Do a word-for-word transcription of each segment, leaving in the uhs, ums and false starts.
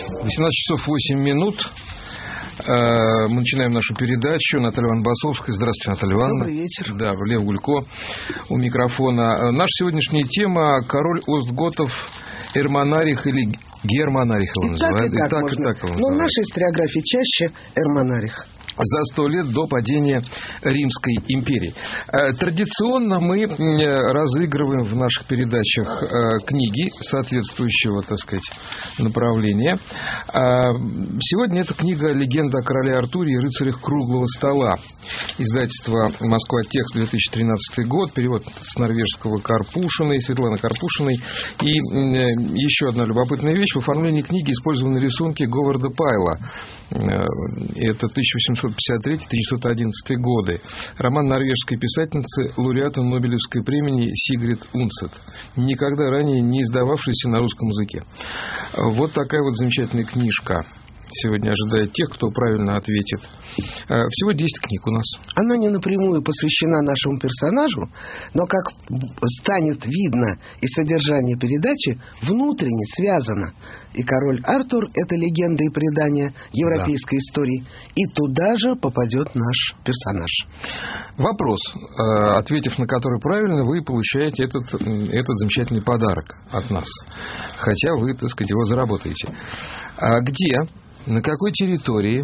восемнадцать часов восемь минут. Мы начинаем нашу передачу. Наталья Ивановна Басовская. Здравствуйте, Наталья Ивановна. Добрый вечер. Да, Лев Гулько у микрофона. Наша сегодняшняя тема — король остготов, Эрмонарих или Гермонарих его называют. И так, и так, и так, и так. Но в нашей историографии чаще Эрмонарих. За сто лет до падения Римской империи. Традиционно мы разыгрываем в наших передачах книги соответствующего, так сказать, направления. Сегодня это книга «Легенда о короле Артуре и рыцарях круглого стола». Издательство «Москва. Текст», две тысячи тринадцатый год. Перевод с норвежского Карпушиной, Светланы Карпушиной. И еще одна любопытная вещь. В оформлении книги использованы рисунки Говарда Пайла. Это тысяча восемьсот пятьдесят третий — тысяча девятьсот одиннадцатый годы. Роман норвежской писательницы, лауреата Нобелевской премии Сигрид Унцет, никогда ранее не издававшейся на русском языке. Вот такая вот замечательная книжка сегодня ожидает тех, кто правильно ответит. Всего десять книг у нас. Она не напрямую посвящена нашему персонажу, но, как станет видно из содержания передачи, внутренне связана. И король Артур — это легенда и предание европейской да. истории. И туда же попадет наш персонаж. Вопрос, ответив на который правильно, вы получаете этот, этот замечательный подарок от нас. Хотя вы, так сказать, его заработаете. А где... На какой территории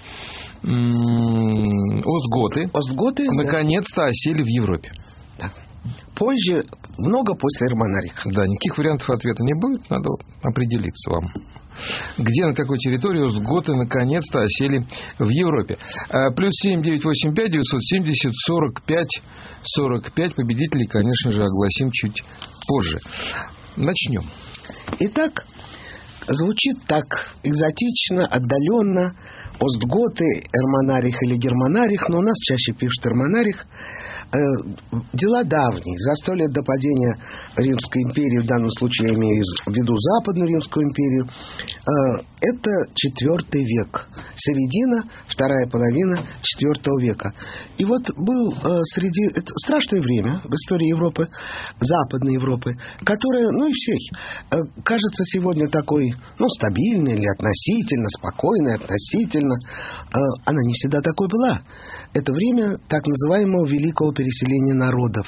остготы, остготы наконец-то да. осели в Европе? Да. Позже, много после Эрмонариха. Да, никаких вариантов ответа не будет, надо определиться вам. Где, на какой территории остготы наконец-то осели в Европе? Плюс семь девятьсот восемьдесят пять девятьсот семьдесят сорок пять сорок пять. Победителей, конечно же, огласим чуть позже. Начнем. Итак, звучит так экзотично, отдаленно. Остготы, Эрмонарих или Гермонарих, но у нас чаще пишут Эрмонарих. Э, дела давние. За сто лет до падения Римской империи, в данном случае я имею в виду Западную Римскую империю, э, это четвёртый век. Середина, вторая половина четвёртого века. И вот был э, среди... Это страшное время в истории Европы, Западной Европы, которая, ну и всей, э, кажется сегодня такой, ну, стабильной или относительно, спокойной, относительно. Она не всегда такой была. Это время так называемого великого переселения народов.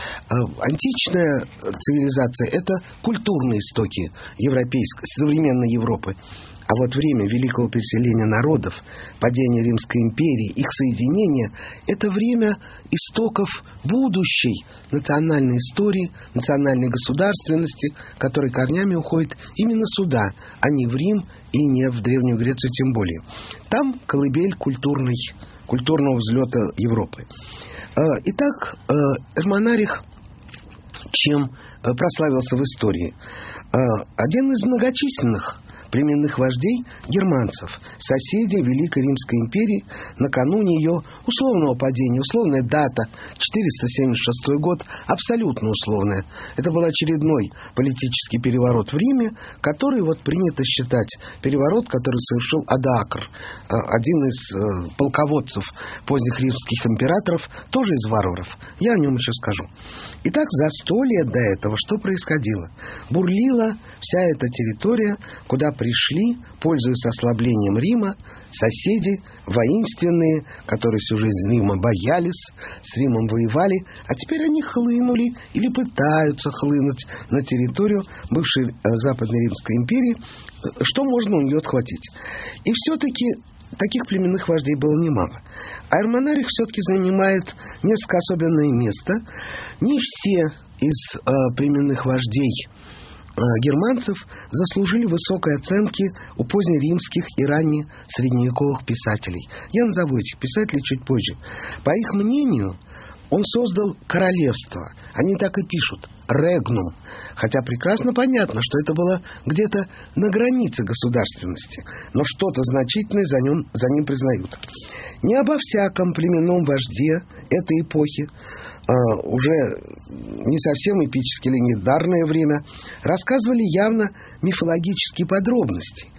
Античная цивилизация — это культурные истоки европейской, современной Европы. А вот время великого переселения народов, падения Римской империи, их соединения — это время истоков будущей национальной истории, национальной государственности, которая корнями уходит именно сюда, а не в Рим и не в Древнюю Грецию тем более. Там колыбель культурной, культурного взлета Европы. Итак, Эрмонарих чем прославился в истории? Один из многочисленных племенных вождей германцев, соседей Великой Римской империи, накануне ее условного падения. Условная дата четыреста семьдесят шестой год, абсолютно условная. Это был очередной политический переворот в Риме, который вот принято считать переворот, который совершил Адоакр, один из полководцев поздних римских императоров, тоже из варваров. Я о нем еще скажу. Итак, за сто лет до этого что происходило? Бурлила вся эта территория, куда пришли, пользуясь ослаблением Рима, соседи воинственные, которые всю жизнь Рима боялись, с Римом воевали, а теперь они хлынули или пытаются хлынуть на территорию бывшей Западной Римской империи. Что можно у нее отхватить? И все-таки таких племенных вождей было немало. А Эрмонарих все-таки занимает несколько особенное место. Не все из э, племенных вождей германцев заслужили высокой оценки у позднеримских и ранне-средневековых писателей. Я назову этих писателей чуть позже. По их мнению, он создал королевство. Они так и пишут. Регнум. Хотя прекрасно понятно, что это было где-то на границе государственности. Но что-то значительное за ним, за ним признают. Не обо всяком племенном вожде этой эпохи, э, уже не совсем эпически легендарное время, рассказывали явно мифологические подробности.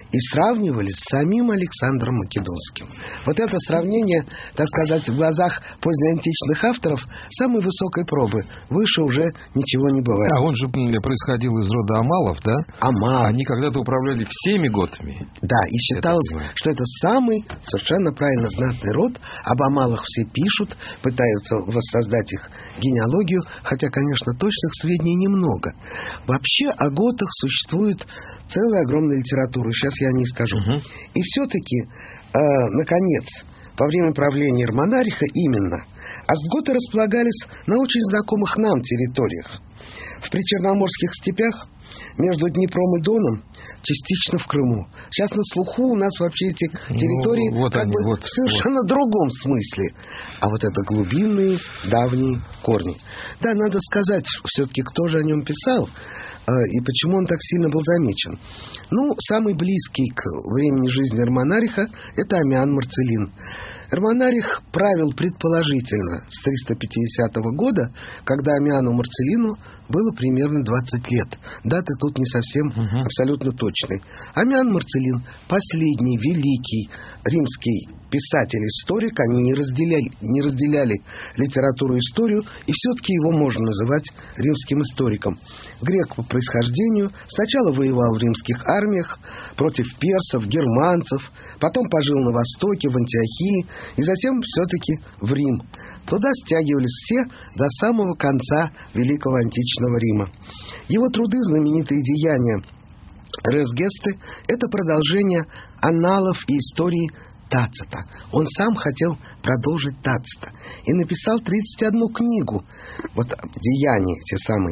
и сравнивали с самим Александром Македонским. Вот это сравнение, так сказать, в глазах позднеантичных авторов самой высокой пробы. Выше уже ничего не бывает. А он же происходил из рода Амалов, да? Амал. Они когда-то управляли всеми готами. Да, и считалось, что это самый совершенно правильно знатный род. Об Амалах все пишут, пытаются воссоздать их генеалогию, хотя, конечно, точных сведений немного. Вообще о готах существует целая огромная литература. Сейчас я о ней скажу. Угу. И все-таки, э, наконец, во время правления Эрмонариха именно остготы располагались на очень знакомых нам территориях. В причерноморских степях, между Днепром и Доном, частично в Крыму. Сейчас на слуху у нас вообще эти территории ну, вот как они, бы вот, в совершенно вот. другом смысле. А вот это глубинные, давние корни. Да, надо сказать все-таки, кто же о нем писал и почему он так сильно был замечен. Ну, самый близкий к времени жизни Эрмонариха – это Амиан Марцелин. Эрмонарих правил предположительно с триста пятидесятого года, когда Амиану Марцелину было примерно двадцать лет. Даты тут не совсем угу. абсолютно точные. Амиан Марцелин – последний великий римский писатель-историк. Они не разделяли, не разделяли литературу и историю, и все-таки его можно называть римским историком. Грек по происхождению, сначала воевал в римских армиях против персов, германцев, потом пожил на Востоке, в Антиохии, и затем все-таки в Рим. Туда стягивались все до самого конца Великого Античного Рима. Его труды, знаменитые деяния Рес Гесте, это продолжение анналов и истории Тацита. Он сам хотел продолжить Тацита и написал тридцать одну книгу. Вот деяния те самые.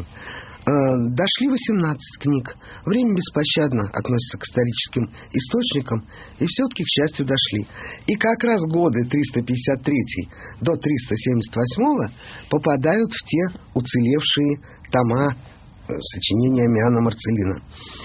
Дошли восемнадцать книг. Время беспощадно относится к историческим источникам, и все-таки, к счастью, дошли. И как раз годы триста пятьдесят третий до триста семьдесят восьмого попадают в те уцелевшие тома сочинения Амиана Марцелина.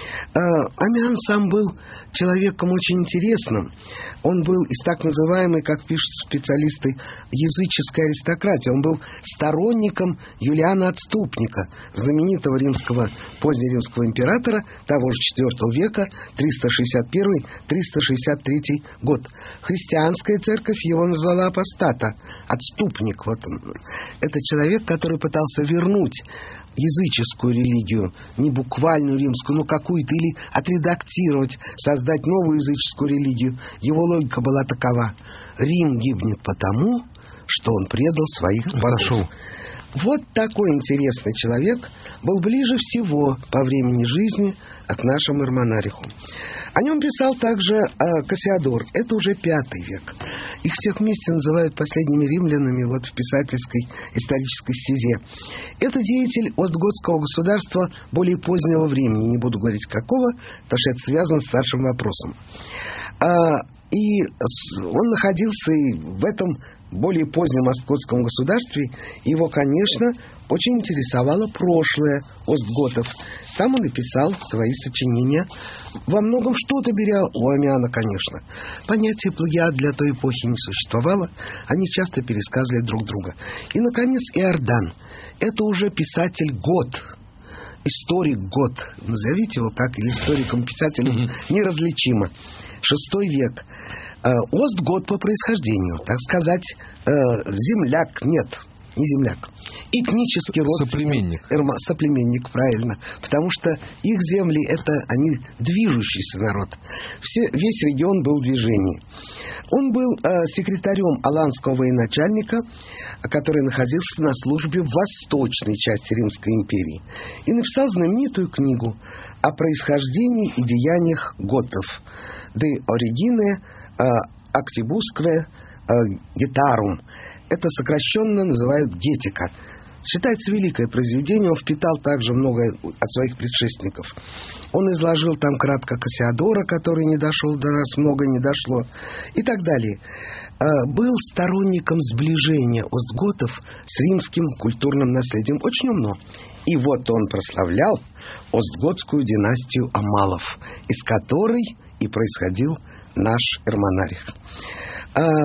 Амиан сам был человеком очень интересным. Он был из так называемой, как пишут специалисты, языческой аристократии. Он был сторонником Юлиана Отступника, знаменитого римского, позднеримского императора того же четвёртого века, триста шестьдесят первый — триста шестьдесят третий год. Христианская церковь его назвала апостата, отступник. Вот он. Это человек, который пытался вернуть языческую религию, не буквальную римскую, но какую-то, или отредактировать, создать новую языческую религию. Его логика была такова: Рим гибнет потому, что он предал своих богов. Вот такой интересный человек был ближе всего по времени жизни к нашему Эрмонариху. О нем писал также э, Кассиодор. Это уже пятый век. Их всех вместе называют последними римлянами вот в писательской исторической стезе. Это деятель остготского государства более позднего времени. Не буду говорить какого, потому что это связано с старшим вопросом. А, и он находился и в этом более позднем остготском государстве. Его, конечно, очень интересовало прошлое остготов. Там он написал свои сочинения, во многом что-то беря у Амиана, конечно. Понятие плагиат для той эпохи не существовало, они часто пересказывали друг друга. И, наконец, Иордан. Это уже писатель-гот, историк-гот. Назовите его как, или историком-писателем, неразличимо. Шестой век. Остгот по происхождению, так сказать, земляк, нет, не земляк, этнический родственник. Соплеменник. Эрма, соплеменник, правильно, потому что их земли, это они движущийся народ. Все, весь регион был в движении. Он был э, секретарем аланского военачальника, который находился на службе в восточной части Римской империи, и написал знаменитую книгу о происхождении и деяниях готов «De origine actibusque Getarum». Это сокращенно называют Гетика. Считается великое произведение, он впитал также многое от своих предшественников. Он изложил там кратко Кассиодора, который не дошел до нас, многое не дошло, и так далее. Был сторонником сближения остготов с римским культурным наследием. Очень умно. И вот он прославлял остготскую династию Амалов, из которой и происходил наш Эрмонарих.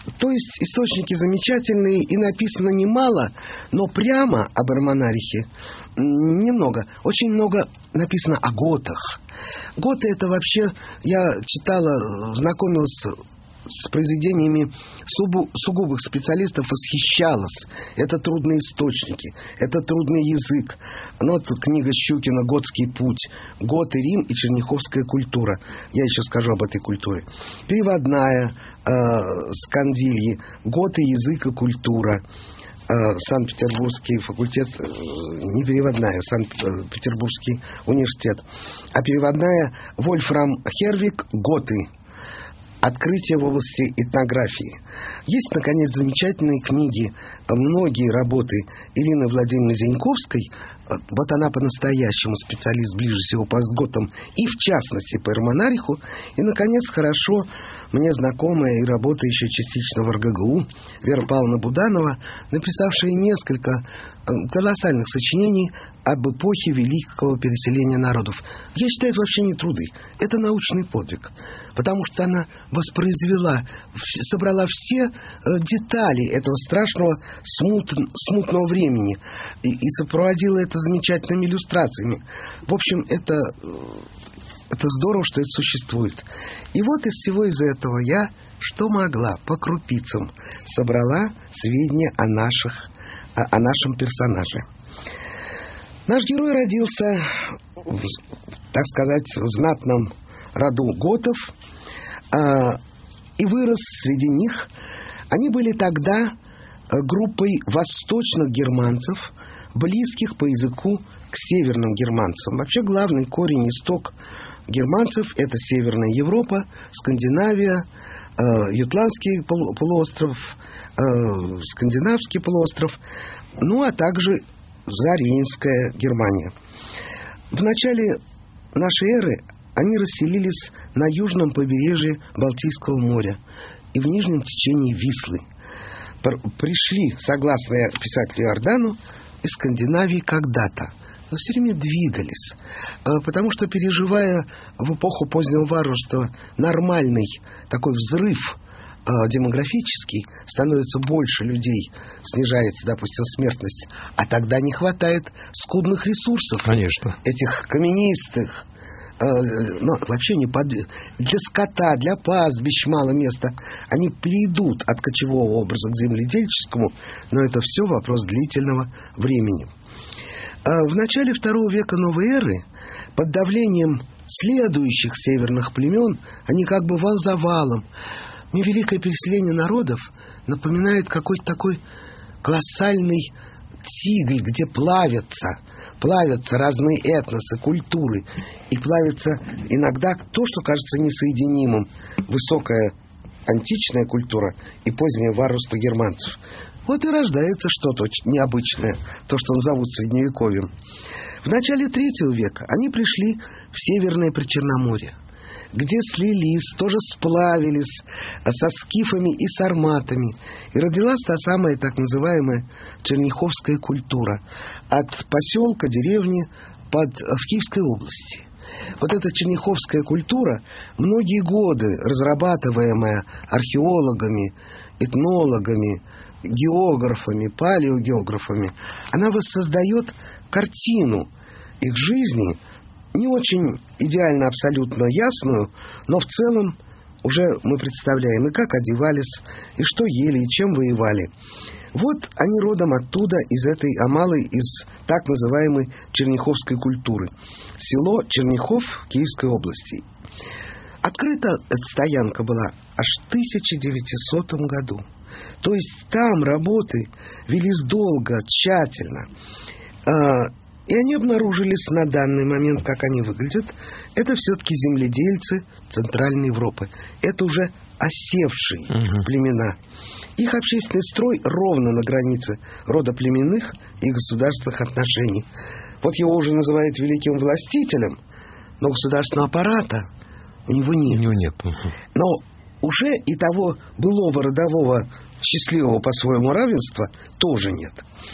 То есть источники замечательные, и написано немало, но прямо об Эрмонарихе немного. Очень много написано о готах. Готы — это вообще, я читала, знакомилась с произведениями субу, сугубых специалистов, восхищалась. Это трудные источники, это трудный язык. Ну, вот книга Щукина «Готский путь», «Готы, Рим и черняховская культура». Я еще скажу об этой культуре. Переводная э, Скандильи, «Готы, язык и культура». Санкт-Петербургский факультет, не переводная, Санкт-Петербургский университет, а переводная Вольфрам Хервиг «Готы. Открытие в области этнографии». Есть, наконец, замечательные книги, многие работы Ирины Владимировны Зеньковской. Вот она по-настоящему специалист, ближе всего по готам, и в частности по Эрмонариху. И, наконец, хорошо мне знакомая и работающая частично в эр гэ гэ у Вера Павловна Буданова, написавшая несколько колоссальных сочинений об эпохе великого переселения народов. Я считаю, это вообще не труды, это научный подвиг, потому что она воспроизвела, собрала все детали этого страшного смут, смутного времени и, и сопроводила это замечательными иллюстрациями. В общем, это... Это здорово, что это существует. И вот из всего из этого я, что могла, по крупицам собрала сведения о наших, о, о нашем персонаже. Наш герой родился, в, так сказать, в знатном роду готов э, и вырос среди них. Они были тогда группой восточных германцев, близких по языку к северным германцам. Вообще главный корень, исток германцев — это Северная Европа, Скандинавия, э, Ютландский полуостров, э, Скандинавский полуостров, ну а также Зарейнская Германия. В начале нашей эры они расселились на южном побережье Балтийского моря и в нижнем течении Вислы. Пришли, согласно писателю Иордану, из Скандинавии когда-то, но все время двигались, потому что, переживая в эпоху позднего варварства нормальный такой взрыв демографический, становится больше людей, снижается, допустим, смертность, а тогда не хватает скудных ресурсов. Конечно. Этих каменистых, ну, вообще не под... для скота, для пастбищ мало места. Они перейдут от кочевого образа к земледельческому, но это все вопрос длительного времени. В начале второго века новой эры, под давлением следующих северных племен, они как бы вал за валом. Мне великое переселение народов напоминает какой-то такой колоссальный тигль, где плавятся, плавятся разные этносы, культуры, и плавится иногда то, что кажется несоединимым: высокая античная культура и позднее варварство германцев. Вот и рождается что-то очень необычное, то, что назовут Средневековьем. В начале третьего века они пришли в Северное Причерноморье, где слились, тоже сплавились со скифами и сарматами. И родилась та самая так называемая черняховская культура от поселка, деревни под, в Киевской области. Вот эта черняховская культура, многие годы разрабатываемая археологами, этнологами, географами, палеогеографами, она воссоздает картину их жизни, не очень идеально, абсолютно ясную, но в целом уже мы представляем, и как одевались, и что ели, и чем воевали. Вот они родом оттуда, из этой Амалы, из так называемой черняховской культуры. Село Черняхов Киевской области. Открыта эта стоянка была аж в тысяча девятисотом году. То есть там работы велись долго, тщательно. И они обнаружились на данный момент, как они выглядят. Это все-таки земледельцы Центральной Европы. Это уже осевшие угу. племена. Их общественный строй ровно на границе родоплеменных и государственных отношений. Вот его уже называют великим властителем, но государственного аппарата у него нет. У него нет. Но уже и того былого родового счастливого по-своему равенства тоже нет.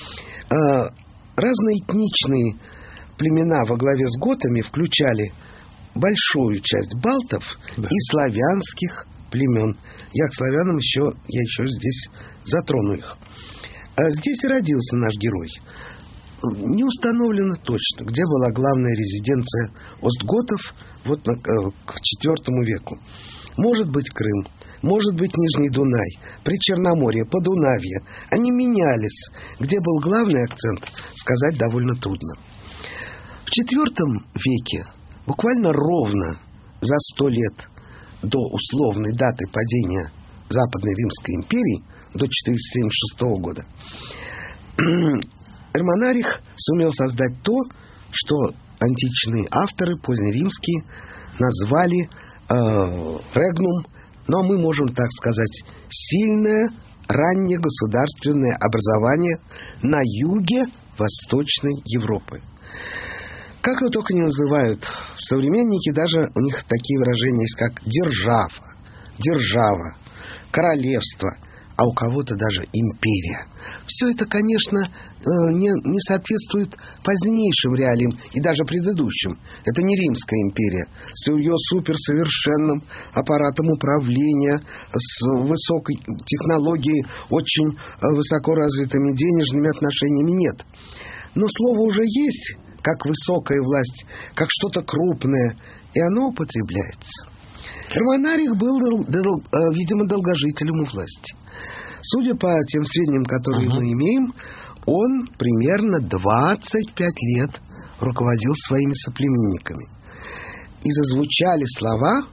Разные этничные племена во главе с готами включали большую часть балтов, да, и славянских племен. Я к славянам еще, я еще здесь затрону их. А здесь и родился наш герой. Не установлено точно, где была главная резиденция остготов вот на, к четвёртому веку. Может быть, Крым, может быть, Нижний Дунай, Причерноморье, Подунавье. Они менялись. Где был главный акцент, сказать довольно трудно. В четвёртом веке, буквально ровно за сто лет до условной даты падения Западной Римской империи, до четыреста семьдесят шестого года, Эрмонарих сумел создать то, что античные авторы, позднеримские, назвали э, регнум, но мы можем так сказать, сильное раннее государственное образование на юге Восточной Европы. Как его только не называют современники, даже у них такие выражения есть, как держава, держава, королевство, а у кого-то даже империя. Все это, конечно, не, не соответствует позднейшим реалиям и даже предыдущим. Это не Римская империя с ее суперсовершенным аппаратом управления, с высокой технологией, очень высоко развитыми денежными отношениями, нет. Но слово уже есть, как высокая власть, как что-то крупное, и оно употребляется. Эрмонарих был, дол, дол, видимо, долгожителем у власти. Судя по тем сведениям, которые uh-huh. мы имеем, он примерно двадцать пять лет руководил своими соплеменниками. И зазвучали слова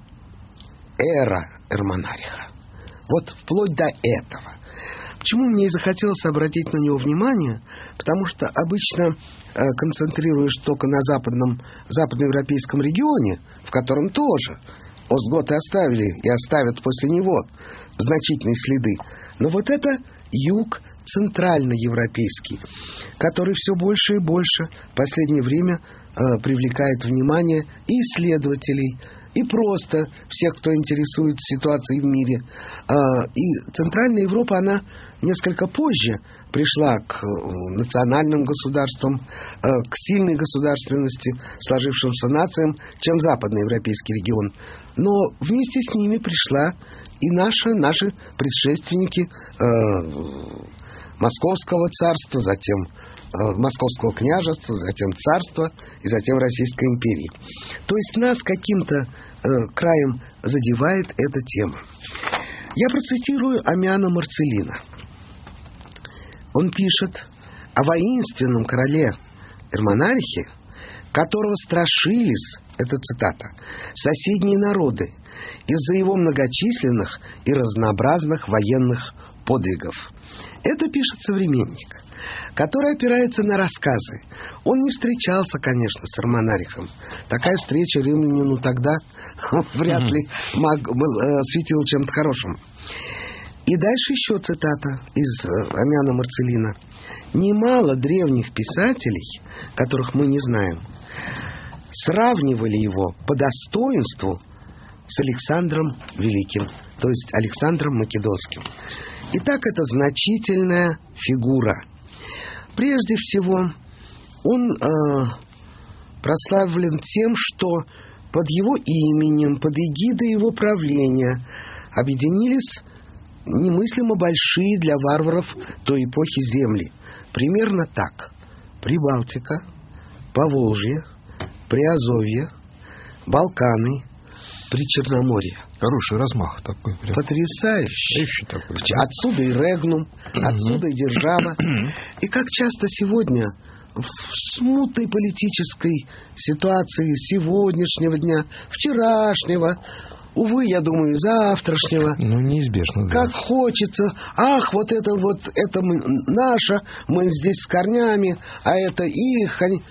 «эра Эрмонариха». Вот вплоть до этого. Почему мне и захотелось обратить на него внимание? Потому что обычно, э, концентрируясь только на западном, западноевропейском регионе, в котором тоже остготы оставили и оставят после него значительные следы. Но вот это юг центральноевропейский, который все больше и больше в последнее время э, привлекает внимание и исследователей, и просто всех, кто интересуется ситуацией в мире. Э, и Центральная Европа, она несколько позже пришла к национальным государствам, э, к сильной государственности, сложившимся нациям, чем западноевропейский регион. Но вместе с ними пришла и наши, наши предшественники э, Московского царства, затем э, Московского княжества, затем царства и затем Российской империи. То есть нас каким-то э, краем задевает эта тема. Я процитирую Аммиана Марцеллина. Он пишет о воинственном короле Эрмонарихе, которого страшились, это цитата, соседние народы из-за его многочисленных и разнообразных военных подвигов. Это пишет современник, который опирается на рассказы. Он не встречался, конечно, с Эрмонарихом. Такая встреча римлянину тогда вряд ли светила чем-то хорошим. И дальше еще цитата из Аммиана Марцеллина. Немало древних писателей, которых мы не знаем, сравнивали его по достоинству с Александром Великим, то есть Александром Македонским. Итак, это значительная фигура. Прежде всего, он э, прославлен тем, что под его именем, под эгидой его правления объединились немыслимо большие для варваров той эпохи земли. Примерно так. Прибалтика, Поволжье, Приазовье, Балканы, Причерноморье. Хороший размах такой. Прям. Потрясающий. Такой, отсюда и регнум, отсюда и держава. И как часто сегодня в смутной политической ситуации сегодняшнего дня, вчерашнего, увы, я думаю, завтрашнего. Ну, неизбежно, да. Как хочется. Ах, вот это вот, это мы, наше, мы здесь с корнями, а это их. Они...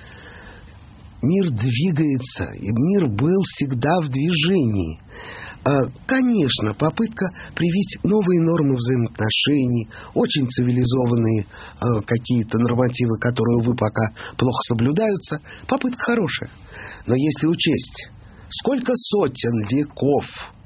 Мир двигается, и мир был всегда в движении. Конечно, попытка привить новые нормы взаимоотношений, очень цивилизованные какие-то нормативы, которые, увы, пока плохо соблюдаются, попытка хорошая. Но если учесть, сколько сотен веков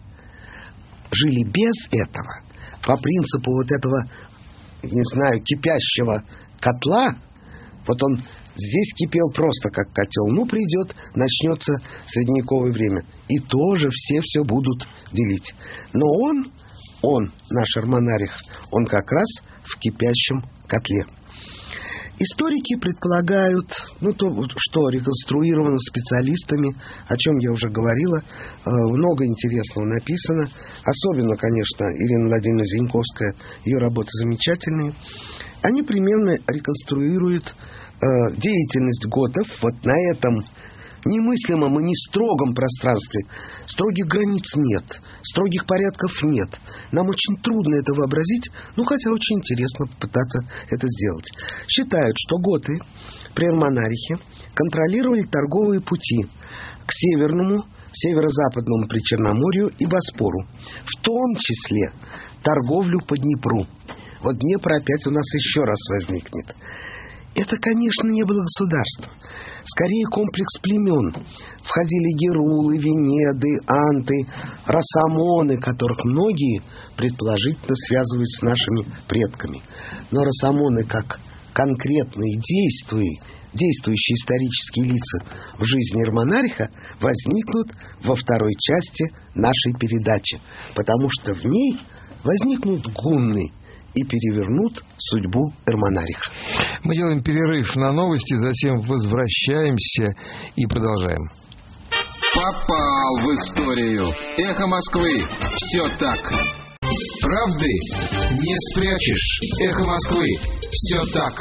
жили без этого, по принципу вот этого, не знаю, кипящего котла, вот он Здесь кипел просто как котел. Ну, придет, начнется средневековое время. И тоже все все будут делить. Но он, он, наш Эрмонарих, он как раз в кипящем котле. Историки предполагают, ну, то, что реконструировано специалистами, о чем я уже говорила, э, много интересного написано. Особенно, конечно, Ирина Владимировна Зиньковская, ее работы замечательные. Они примерно реконструируют э, деятельность готов вот на этом немыслимом и не строгом пространстве. Строгих границ нет, строгих порядков нет. Нам очень трудно это вообразить, ну, хотя очень интересно попытаться это сделать. Считают, что готы при Эрмонарихе контролировали торговые пути к северному, северо-западному Причерноморью и Боспору, в том числе торговлю по Днепру. Вот Днепр опять у нас еще раз возникнет. Это, конечно, не было государство. Скорее комплекс племен. Входили герулы, венеды, анты, росомоны, которых многие предположительно связывают с нашими предками. Но росомоны, как конкретные действующие, действующие исторические лица в жизни Эрмонариха, возникнут во второй части нашей передачи, потому что в ней возникнут гунны и перевернут судьбу Эрмонариха. Мы делаем перерыв на новости, затем возвращаемся и продолжаем. Попал в историю. Эхо Москвы. Все так. Правды не спрячешь. Эхо Москвы. Все так.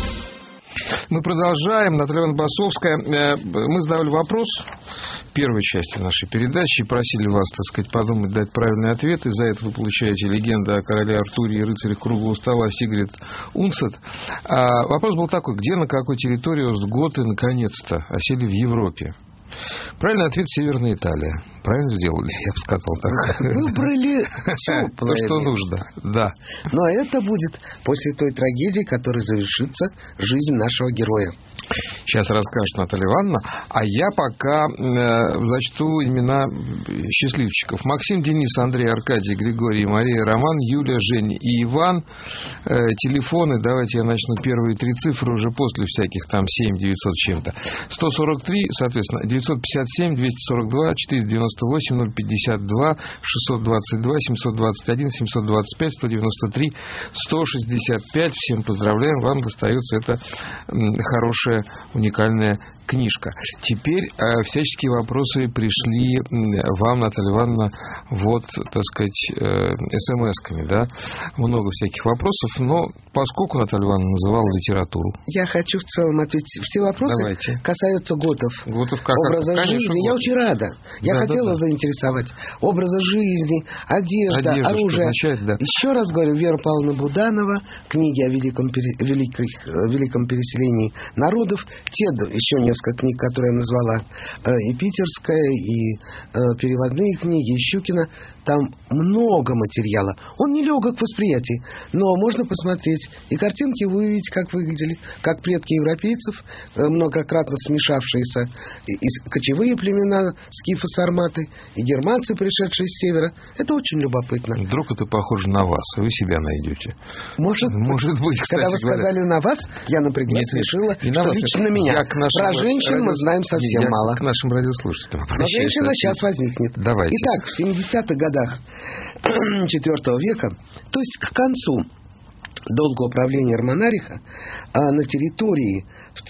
Мы продолжаем. Наталья Ивановна Басовская. Мы задавали вопрос в первой части нашей передачи и просили вас, так сказать, подумать, дать правильный ответ. И за это вы получаете легенду о короле Артуре и рыцарях круглого стола Сигрид Унсет. А вопрос был такой: где, на какой территории остготы наконец-то осели в Европе? Правильный ответ — Северная Италия. Правильно сделали, я бы сказал так. Выбрали то, что нужно, да. Но это будет после той трагедии, которой завершится жизнь нашего героя. Сейчас расскажет Наталья Ивановна. А я пока э, зачту имена счастливчиков. Максим, Денис, Андрей, Аркадий, Григорий, Мария, Роман, Юлия, Женя и Иван. Э, телефоны, давайте я начну первые три цифры уже после всяких там семь девятьсот чем-то. сто сорок три, соответственно, девятьсот пятьдесят семь двести сорок два четыреста девяносто восемь ноль пятьдесят два шестьсот двадцать два семьсот двадцать один семьсот двадцать пять сто девяносто три сто шестьдесят пять. Всем поздравляем, вам достается эта хорошая, уникальная книжка. Теперь э, всяческие вопросы пришли вам, Наталья Ивановна, вот, так сказать, э, смс-ками, да? Много всяких вопросов, но поскольку Наталья Ивановна называла литературу. Я хочу в целом ответить. Все вопросы Давайте. Касаются готов, готов как, образа как, жизни. конечно, я очень рада. Я да, хотела да, да. заинтересовать. Образа жизни, одежда, Одежда, оружие. означает, да. Еще раз говорю, Вера Павловна Буданова, книги о великом, пере... великих... великом переселении народов, те еще несколько книг, которые я назвала, и питерская, и переводные книги, и Щукина, там много материала. Он не легок в восприятии, но можно посмотреть. И картинки вы увидите, как выглядели, как предки европейцев, многократно смешавшиеся и кочевые племена, скифы-сарматы, и германцы, пришедшие с севера. Это очень любопытно. Вдруг это похоже на вас, вы себя найдете. Может, Может быть, кстати когда вы говоря. сказали на вас, я напряглась, Нет, решила, не что на вас, лично на меня. Про женщин радио... мы знаем совсем я мало. К нашим радиослушателям. Но женщина сейчас возникнет. Давайте. Итак, в семидесятых годах четвёртого века, то есть к концу долгого правления Эрмонариха, на территории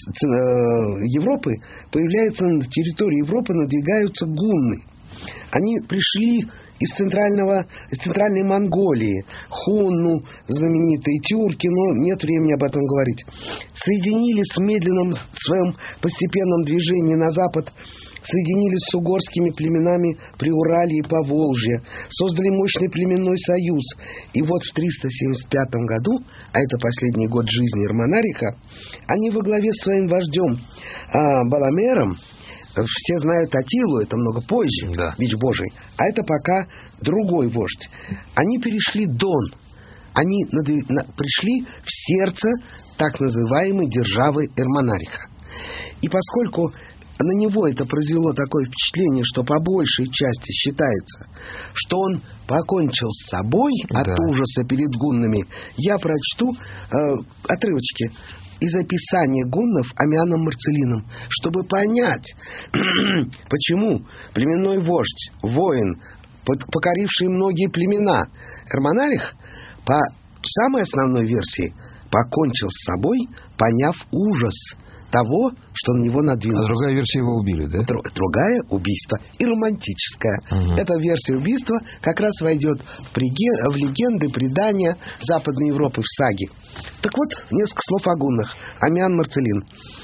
Европы появляются, на территории Европы надвигаются гунны. Они пришли из, центрального, из центральной Монголии, хунну, знаменитые тюрки, но нет времени об этом говорить. Соединились в медленном своем постепенном движении на запад, соединились с угорскими племенами Приуралья и Поволжья, создали мощный племенной союз. И вот в триста семьдесят пятом году, а это последний год жизни Эрмонариха, они во главе с своим вождем а, Баламером, все знают Атилу, это много позже, да. Бич Божий, а это пока другой вождь. Они перешли Дон, они над, на, пришли в сердце так называемой державы Эрмонариха. И поскольку на него это произвело такое впечатление, что по большей части считается, что он покончил с собой от да. ужаса перед гуннами, я прочту э, отрывочки. из описания гуннов Амианом Марцелином, чтобы понять, почему племенной вождь, воин, покоривший многие племена, Эрмонарих, по самой основной версии, покончил с собой, поняв ужас того, что на него надвинулось. А другая версия, его убили, да? Дру- другая — убийство. И романтическая. Угу. Эта версия убийства как раз войдет в, приге- в легенды, предания Западной Европы, в саги. Так вот, несколько слов о гуннах. Амиан Марцелин.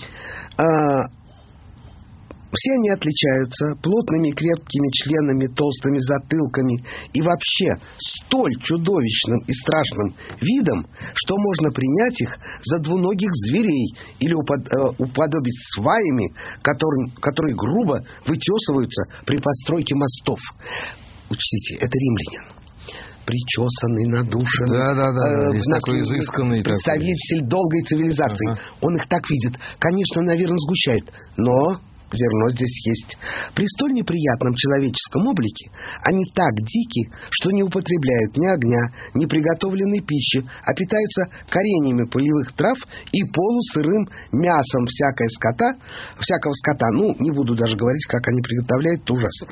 А, все они отличаются плотными крепкими членами, толстыми затылками и вообще столь чудовищным и страшным видом, что можно принять их за двуногих зверей или упод, э, уподобить сваями, которые, которые грубо вытесываются при постройке мостов. Учтите, это римлянин. Причесанный, надушенный, да, да, да. э, такой изысканный представитель такой. долгой цивилизации. Ага. Он их так видит. Конечно, наверное, сгущает, но зерно здесь есть. При столь неприятном человеческом облике они так дики, что не употребляют ни огня, ни приготовленной пищи, а питаются кореньями полевых трав и полусырым мясом всякого скота, всякого скота. Ну, не буду даже говорить, как они приготовляют, это ужасно.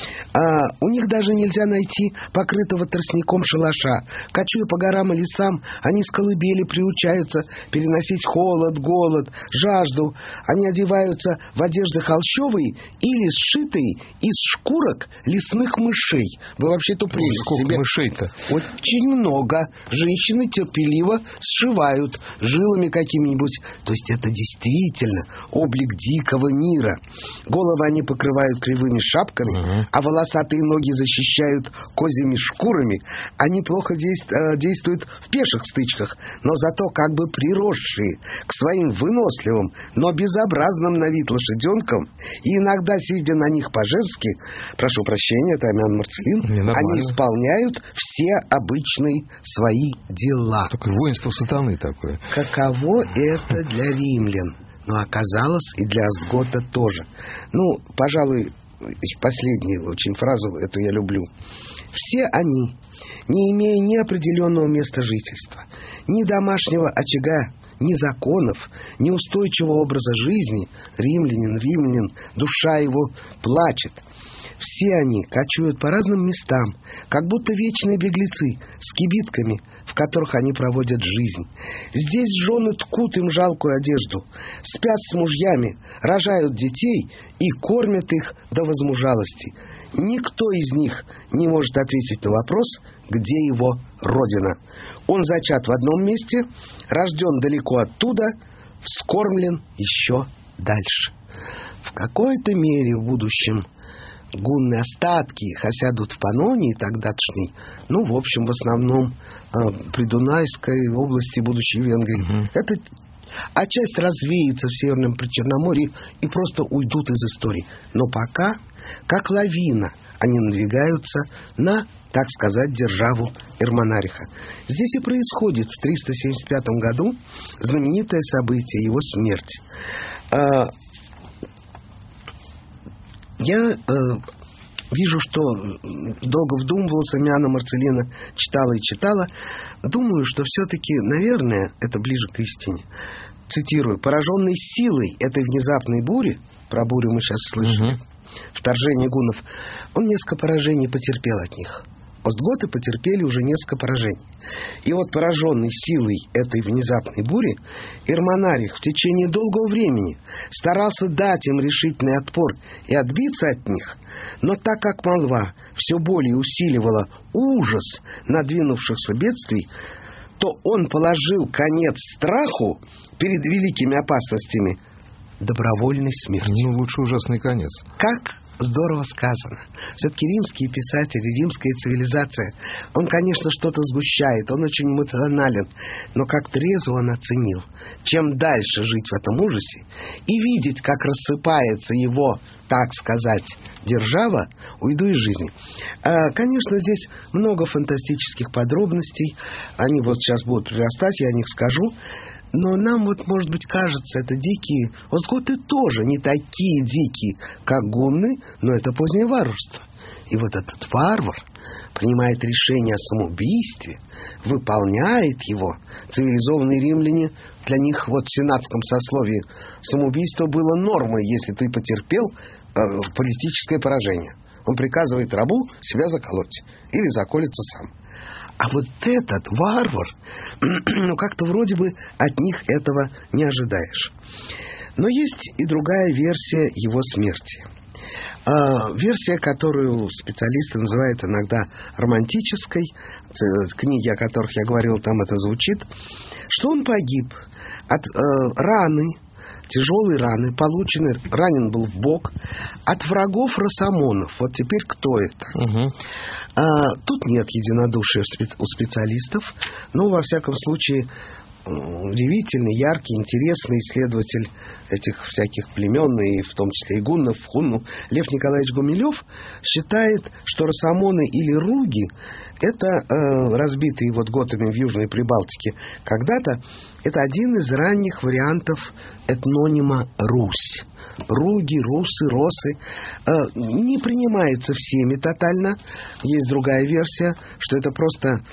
А, у них даже нельзя найти покрытого тростником шалаша. Кочуя по горам и лесам, они с колыбели приучаются переносить холод, голод, жажду. Они одеваются в одежды холщовые или сшитые из шкурок лесных мышей. Вы вообще-то прелесть. Сколько себе... мышей-то? Очень много. Женщины терпеливо сшивают жилами какими-нибудь. То есть это действительно облик дикого мира. Головы они покрывают кривыми шапками, uh-huh. а волосатые ноги защищают козьими шкурами. Они плохо действуют в пеших стычках, но зато как бы приросшие к своим выносливым, но безобразным на вид лошаденкам, и иногда, сидя на них по-женски, прошу прощения, это Амиан Марцелин, они исполняют все обычные свои дела. Такое воинство сатаны такое. Каково это для римлян? Но оказалось и для Остгота тоже. Ну, пожалуй, последнюю очень фразу, эту я люблю. Все они, не имея ни определенного места жительства, ни домашнего очага, ни законов, ни устойчивого образа жизни, римлянин, римлянин, душа его плачет. Все они кочуют по разным местам, как будто вечные беглецы, с кибитками, в которых они проводят жизнь. Здесь жены ткут им жалкую одежду, спят с мужьями, рожают детей и кормят их до возмужалости. Никто из них не может ответить на вопрос, где его родина. Он зачат в одном месте, рожден далеко оттуда, вскормлен еще дальше. В какой-то мере в будущем гунны остатки их осядут в Панонии тогдашней, ну, в общем, в основном э, Придунайской области будущей Венгрии. Uh-huh. Это, а часть развеется в Северном Причерноморье и просто уйдут из истории. Но пока, как лавина, они надвигаются на, так сказать, державу Эрмонариха. Здесь и происходит в триста семьдесят пятом году знаменитое событие, его смерть. Э, Я э, вижу, что долго вдумывался, Амиана Марцелина читала и читала. Думаю, что все-таки, наверное, это ближе к истине. Цитирую: «Пораженный силой этой внезапной бури», про бурю мы сейчас слышали, угу. вторжение гуннов, он несколько поражений потерпел от них. Остготы потерпели уже несколько поражений. И вот, пораженный силой этой внезапной бури, Эрмонарих в течение долгого времени старался дать им решительный отпор и отбиться от них, но так как молва все более усиливала ужас надвинувшихся бедствий, то он положил конец страху перед великими опасностями добровольной смертью. Ну, лучше ужасный конец. Как здорово сказано. Все-таки римские писатели, римская цивилизация, он, конечно, что-то сгущает, он очень эмоционален, но как трезво он оценил, чем дальше жить в этом ужасе и видеть, как рассыпается его, так сказать, держава, уйду из жизни. А, конечно, здесь много фантастических подробностей, они вот сейчас будут прирастать, я о них скажу. Но нам вот, может быть, кажется, это дикие... Остготы тоже не такие дикие, как гунны, но это позднее варварство. И вот этот варвар принимает решение о самоубийстве, выполняет его. Цивилизованные римляне, для них вот в сенатском сословии самоубийство было нормой, если ты потерпел э, политическое поражение. Он приказывает рабу себя заколоть или заколется сам. А вот этот варвар, ну как-то вроде бы от них этого не ожидаешь. Но есть и другая версия его смерти. Uh, версия, которую специалисты называют иногда романтической, книги, о которых я говорил, там это звучит, что он погиб от uh, раны, тяжелой раны, полученной, ранен был в бок, от врагов росомонов. Вот теперь кто это? Uh-huh. Uh, тут нет единодушия у специалистов, но, во всяком случае, удивительный, яркий, интересный исследователь этих всяких племен, и в том числе и гуннов, хунну, Лев Николаевич Гумилев считает, что росомоны или руги, это э, разбитые вот готами в Южной Прибалтике когда-то, это один из ранних вариантов этнонима Русь. Руги, русы, росы э, не принимается всеми тотально. Есть другая версия, что это просто...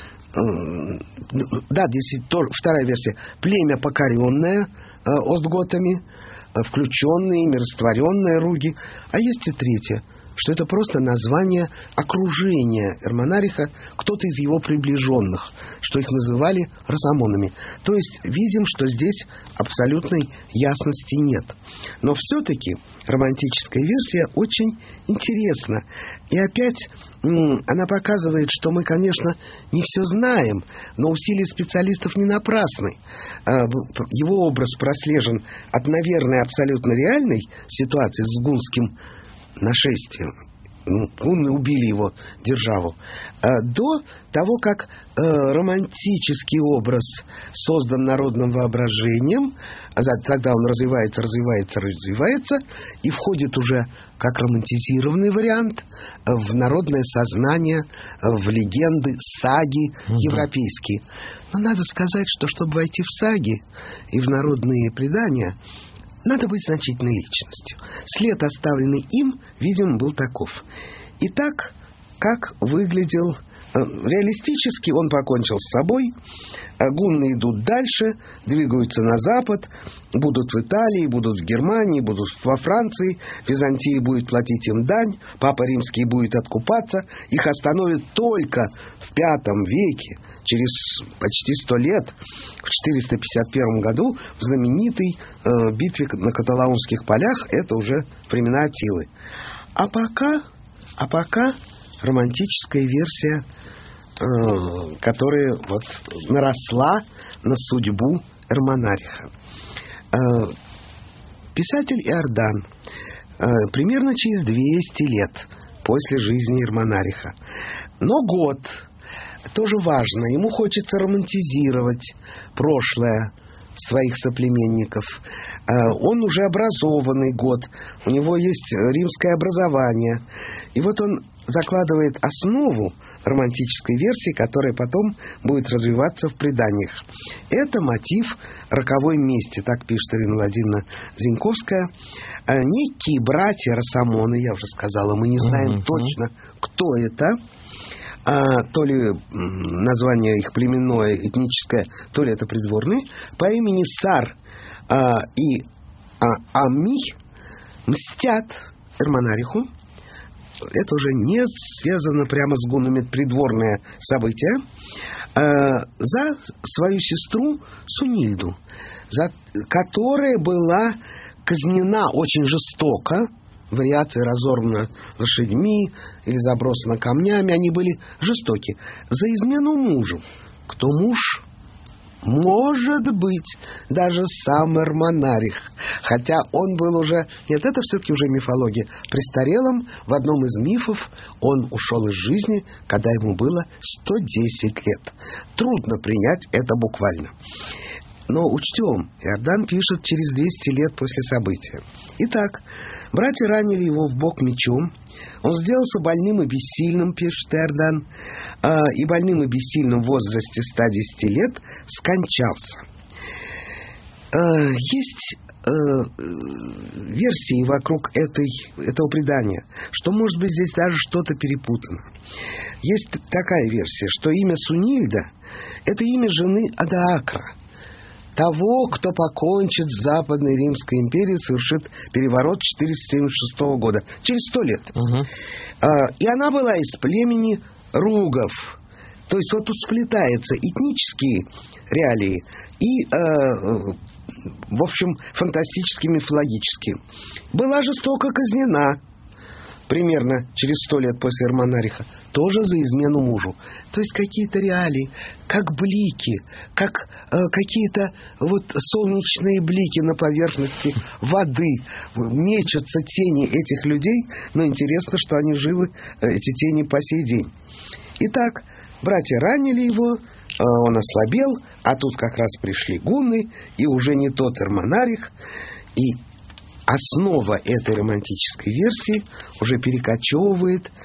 Да, здесь вторая версия. Племя покоренное э, остготами, э, включенные, растворенные руги. А есть и третья, что это просто название окружения Эрмонариха, кто-то из его приближенных, что их называли росомонами. То есть видим, что здесь абсолютной ясности нет. Но все-таки романтическая версия очень интересна. И опять м- она показывает, что мы, конечно, не все знаем, но усилия специалистов не напрасны. А, его образ прослежен от, наверное, абсолютно реальной ситуации с гунским нашествием. Гунны убили его державу, до того, как э, романтический образ создан народным воображением, а тогда он развивается, развивается, развивается, и входит уже как романтизированный вариант в народное сознание, в легенды, саги угу. европейские. Но надо сказать, что чтобы войти в саги и в народные предания, надо быть значительной личностью. След, оставленный им, видимо, был таков. Итак, как выглядел... Реалистически он покончил с собой. Гунны идут дальше, двигаются на запад, будут в Италии, будут в Германии, будут во Франции. Византия будет платить им дань, Папа Римский будет откупаться. Их остановят только в пятом веке, через почти сто лет, в четыреста пятьдесят первом году, в знаменитой э, битве на Каталаунских полях, это уже времена Аттилы. А пока, а пока романтическая версия, э, которая вот наросла на судьбу Эрмонариха. Э, писатель Иордан э, примерно через двести лет после жизни Эрмонариха. Но год тоже важно. Ему хочется романтизировать прошлое своих соплеменников. Он уже образованный год, у него есть римское образование. И вот он закладывает основу романтической версии, которая потом будет развиваться в преданиях. Это мотив роковой мести, так пишет Ирина Владимировна Зиньковская. Некие братья росомоны, я уже сказала, мы не знаем mm-hmm. точно, кто это. А, то ли название их племенное, этническое, то ли это придворные, по имени Сар а, и а, Амми мстят Эрмонариху. Это уже не связано прямо с гуннами, придворное событие, а, за свою сестру Сунильду, за, которая была казнена очень жестоко. Вариации разорваны лошадьми или забросаны камнями, они были жестоки. За измену мужу. Кто муж? Может быть, даже сам Эрмонарих. Хотя он был уже... Нет, это все-таки уже мифология. Престарелым в одном из мифов он ушел из жизни, когда ему было сто десять лет. Трудно принять это буквально. Но учтем, Иордан пишет через двести лет после события. Итак, братья ранили его в бок мечом. Он сделался больным и бессильным, пишет Иордан, и больным и бессильным в возрасте ста десяти лет скончался. Есть версии вокруг этой, этого предания, что, может быть, здесь даже что-то перепутано. Есть такая версия, что имя Сунильда – это имя жены Адаакра, того, кто покончит с Западной Римской империей, совершит переворот четыреста семьдесят шестого года, через сто лет. Угу. И она была из племени Ругов. То есть вот тут сплетаются этнические реалии и, э, в общем, фантастические, мифологические. Была жестоко казнена примерно через сто лет после Эрмонариха, тоже за измену мужу. То есть какие-то реалии, как блики, как э, какие-то вот солнечные блики на поверхности воды. Мечутся тени этих людей, но интересно, что они живы, э, эти тени, по сей день. Итак, братья ранили его, э, он ослабел, а тут как раз пришли гунны, и уже не тот Эрмонарих, и основа этой романтической версии уже перекочевывает э,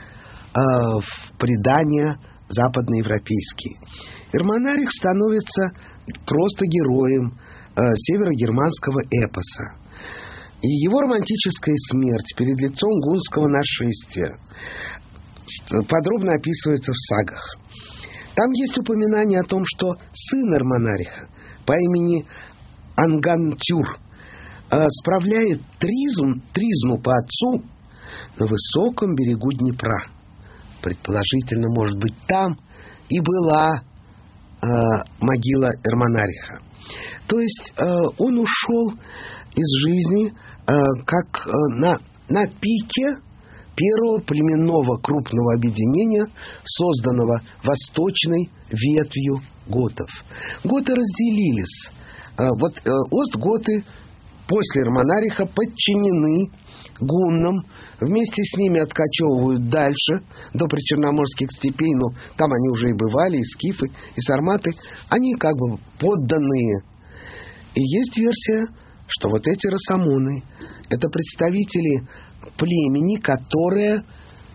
в предания западноевропейские. Эрмонарих становится просто героем э, северогерманского эпоса. И его романтическая смерть перед лицом гунского нашествия подробно описывается в сагах. Там есть упоминание о том, что сын Эрмонариха по имени Ангантюр справляет тризну, тризну по отцу на высоком берегу Днепра. Предположительно, может быть, там и была э, могила Эрмонариха. То есть э, он ушел из жизни э, как э, на, на пике первого племенного крупного объединения, созданного восточной ветвью готов. Готы разделились. Э, вот э, остготы после Эрмонариха подчинены гуннам, вместе с ними откачевывают дальше, до причерноморских степей, но там они уже и бывали, и скифы, и сарматы, они как бы подданные. И есть версия, что вот эти росомоны — это представители племени, которое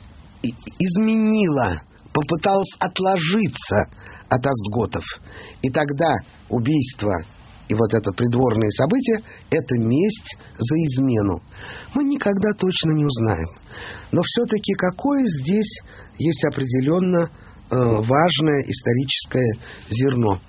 изменило, попыталось отложиться от остготов. И тогда убийство и вот это придворные события — это месть за измену. Мы никогда точно не узнаем. Но все-таки какое здесь есть определенно э, важное историческое зерно.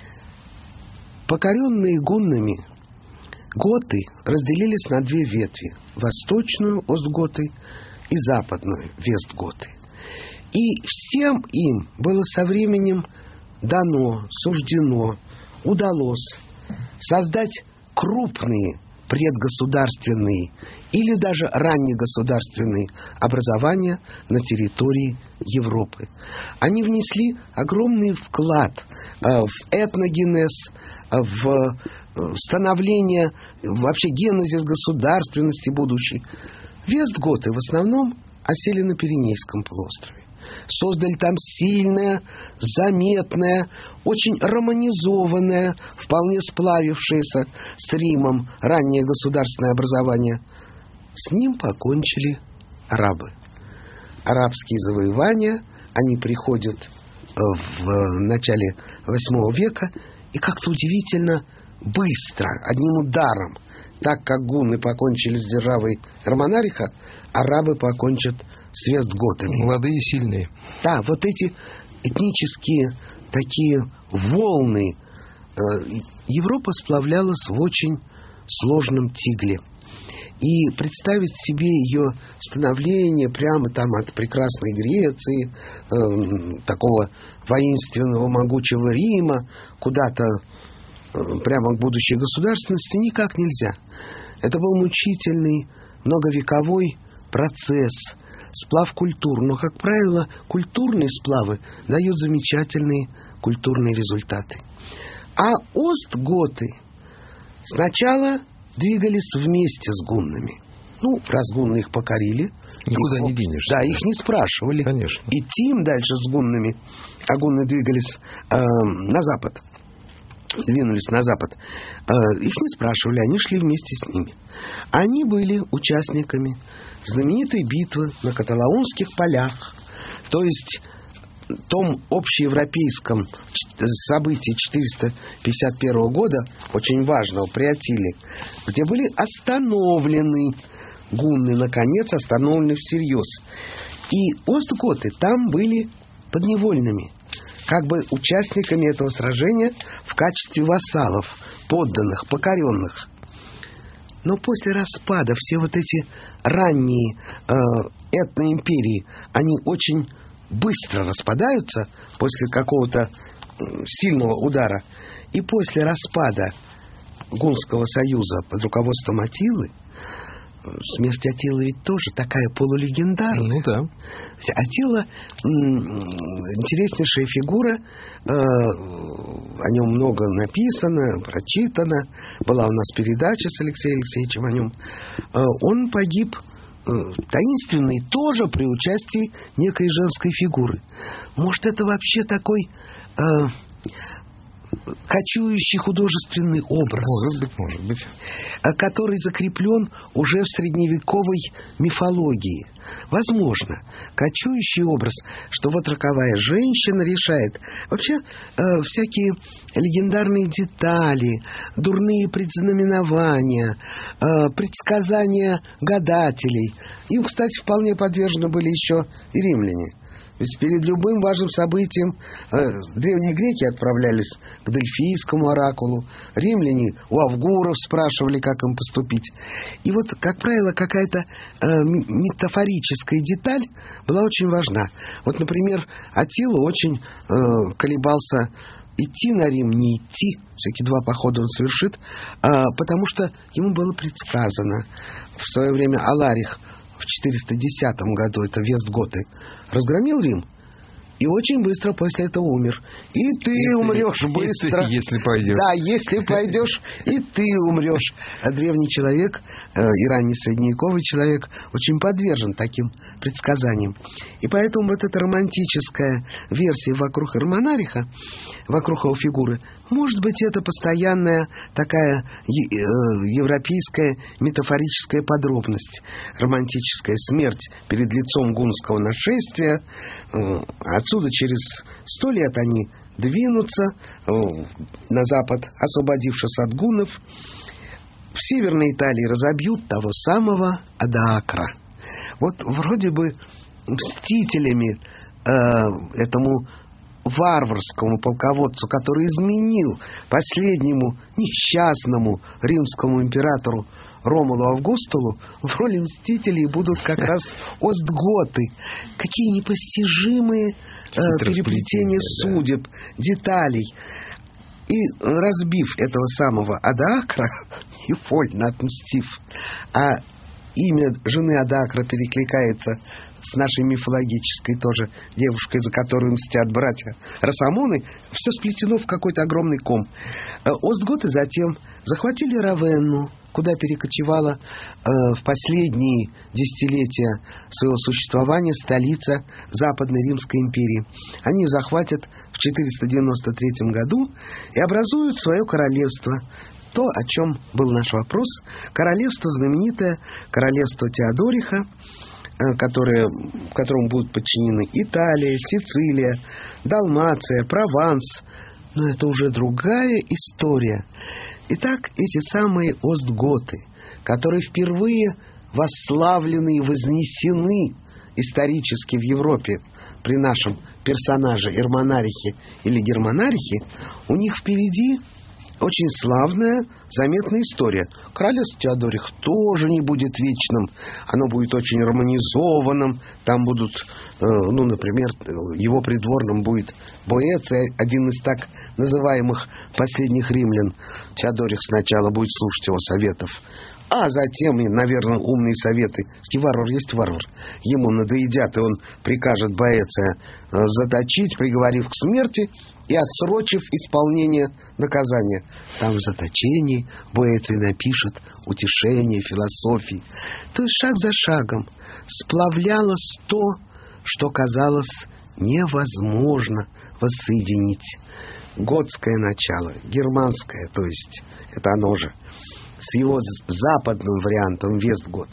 Покоренные гуннами, готы разделились на две ветви: восточную остготы и западную вестготы. И всем им было со временем дано, суждено, удалось создать крупные предгосударственные или даже раннегосударственные образования на территории Европы. Они внесли огромный вклад э, в этногенез, э, в становление, вообще генезис государственности будущей. Вестготы в основном осели на Пиренейском полуострове. Создали там сильное, заметное, очень романизованное, вполне сплавившееся с Римом раннее государственное образование. С ним покончили арабы. Арабские завоевания, они приходят в начале восьмого века, и как-то удивительно быстро, одним ударом, так как гунны покончили с державой Эрмонариха, арабы покончат с вестготами. Молодые и сильные. Да, вот эти этнические такие волны. Европа сплавлялась в очень сложном тигле. И представить себе ее становление прямо там от прекрасной Греции, э, такого воинственного, могучего Рима, куда-то э, прямо к будущей государственности никак нельзя. Это был мучительный, многовековой процесс, сплав культур. Но, как правило, культурные сплавы дают замечательные культурные результаты. А остготы сначала двигались вместе с гуннами. Ну, раз гунны их покорили, никуда их, не денешься. Да, их не спрашивали. Конечно. Идти им дальше с гуннами, а гунны двигались э, на запад, двинулись на запад. Э, их не спрашивали, они шли вместе с ними. Они были участниками знаменитой битвы на Каталаунских полях. То есть том общеевропейском событии четыреста пятьдесят первого года, очень важного, при Аттиле, где были остановлены гунны, наконец, остановлены всерьез. И остготы там были подневольными, как бы участниками этого сражения в качестве вассалов, подданных, покоренных. Но после распада все вот эти ранние э, этноимперии, они очень быстро распадаются после какого-то сильного удара. И после распада Гунского союза под руководством Аттилы, смерть Аттилы ведь тоже такая полулегендарная. Ну да. Аттила интереснейшая фигура, э, о нем много написано, прочитано. Была у нас передача с Алексеем Алексеевичем о нем. Э, он погиб э, таинственный тоже при участии некой женской фигуры. Может, это вообще такой э, кочующий художественный образ, может быть, может быть, который закреплен уже в средневековой мифологии. Возможно, кочующий образ, что вот роковая женщина решает. Вообще, э, всякие легендарные детали, дурные предзнаменования, э, предсказания гадателей. Им, кстати, вполне подвержены были еще и римляне. Ведь перед любым важным событием э, древние греки отправлялись к Дельфийскому оракулу, римляне у авгуров спрашивали, как им поступить. И вот, как правило, какая-то э, метафорическая деталь была очень важна. Вот, например, Аттила очень э, колебался, идти на Рим, не идти, все-таки два похода он совершит, э, потому что ему было предсказано в свое время Аларих в четыреста десятом году, это вестготы, разгромил Рим и очень быстро после этого умер. И ты и умрешь ты, быстро. Если, если пойдешь. Да, если пойдешь, и ты умрешь. А древний человек, э, и ранний средневековый человек, очень подвержен таким предсказаниям. И поэтому вот эта романтическая версия вокруг Эрмонариха, вокруг его фигуры, может быть, это постоянная такая европейская метафорическая подробность. Романтическая смерть перед лицом гунского нашествия. Отсюда через сто лет они двинутся на запад, освободившись от гуннов. В Северной Италии разобьют того самого Адаакра. Вот вроде бы мстителями э, этому варварскому полководцу, который изменил последнему несчастному римскому императору Ромулу Августулу, в роли мстителей будут как раз остготы. Какие непостижимые э, переплетения судеб, деталей. И разбив этого самого Адаакра, невольно отмстив, а имя жены Адаакра перекликается с нашей мифологической тоже девушкой, за которую мстят братья Росомоны, все сплетено в какой-то огромный ком. Остготы затем захватили Равенну, куда перекочевала э, в последние десятилетия своего существования столица Западной Римской империи. Они ее захватят в четыреста девяносто третьем году и образуют свое королевство. То, о чем был наш вопрос, королевство знаменитое, королевство Теодориха, Которые, которому будут подчинены Италия, Сицилия, Далмация, Прованс. Но это уже другая история. Итак, эти самые остготы, которые впервые восславлены и вознесены исторически в Европе при нашем персонаже Эрмонарихе или Германарихе, у них впереди очень славная, заметная история. Королевство Теодорих тоже не будет вечным. Оно будет очень романизованным. Там будут, э, ну, например, его придворным будет Боэций, один из так называемых последних римлян. Теодорих сначала будет слушать его советов, а затем, наверное, умные советы. Варвар есть варвар. Ему надоедят, и он прикажет Боэция заточить, приговорив к смерти и отсрочив исполнение наказания. Там в заточении Боэций напишет утешение, философии. То есть шаг за шагом сплавлялось то, что казалось невозможно воссоединить. Готское начало, германское, то есть это оно же, с его западным вариантом вестготы,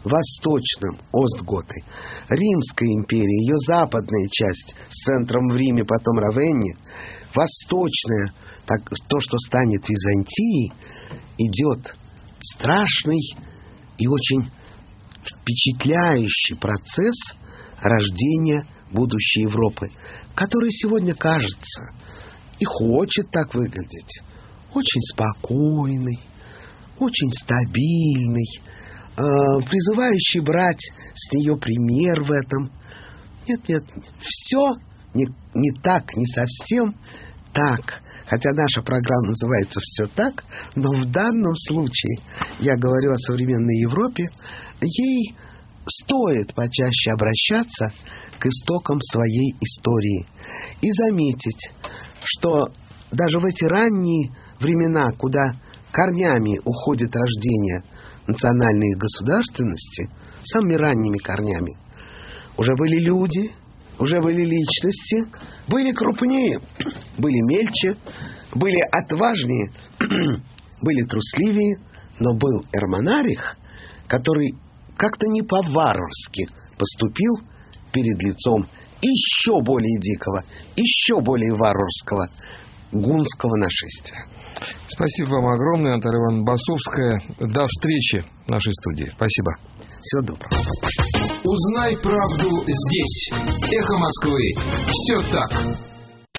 восточным Остготы, Римская империя, ее западная часть с центром в Риме, потом Равенне, восточная, так, то, что станет Византией, идет страшный и очень впечатляющий процесс рождения будущей Европы, который сегодня кажется и хочет так выглядеть очень спокойный, очень стабильный, э, призывающий брать с нее пример в этом. Нет, нет, все не, не так, не совсем так. Хотя наша программа называется «Все так», но в данном случае, я говорю о современной Европе, ей стоит почаще обращаться к истокам своей истории и заметить, что даже в эти ранние времена, куда корнями уходит рождение национальной государственности, самыми ранними корнями, уже были люди, уже были личности, были крупнее, были мельче, были отважнее, были трусливее, но был Эрмонарих, который как-то не по-варварски поступил перед лицом еще более дикого, еще более варварского гунского нашествия. Спасибо вам огромное, Наталья Ивановна Басовская. До встречи в нашей студии. Спасибо. Всего доброго. Узнай правду здесь. Эхо Москвы. Все так.